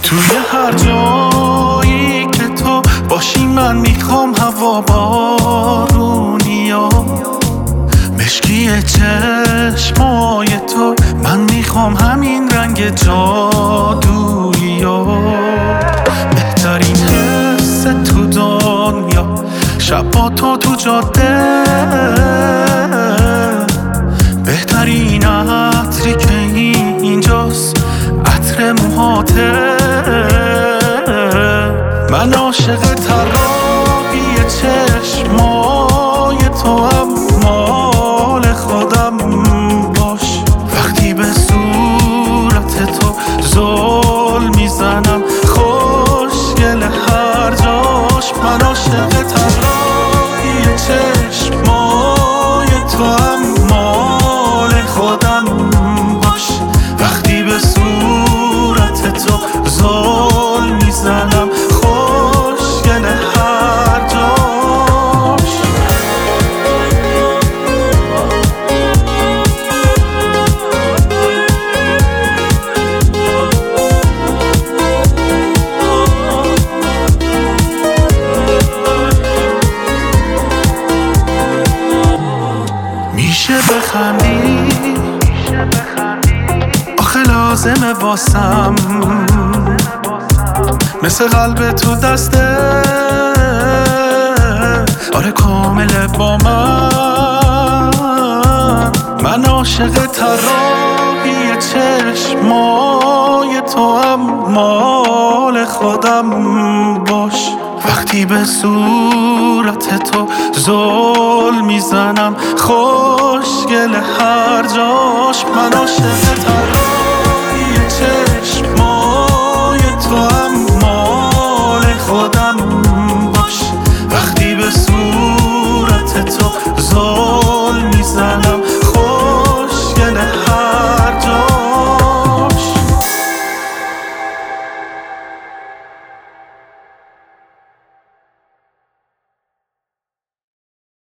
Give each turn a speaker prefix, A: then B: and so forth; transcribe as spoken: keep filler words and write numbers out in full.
A: توی هر جایی که تو باشی من میخوام هوا بارونی ها، مشکی چشمای تو من میخوام همین رنگ جادویی ها. بهترین حس تو دنیا شب تو تو جاده، بهترین عطری که اینجاست عطر موهاته. من عاشق طراحی چشمای تو هم، مال خودم باش. وقتی به صورت تو زل میزنم خوشگل هر جاش. من عاشق طراحی چشمای تو هم، مال خودم باش. وقتی به صورت تو زل میزنم خوشگل هر جاش. میشه بخندی آخه لازمه واسم، مثل قلب تو دسته آره کامله با من. من عاشق طراحی چشمای تو هم، مال خودم باش. وقتی به صورت تو زل میزنم خوشگل هر جاش. من عاشق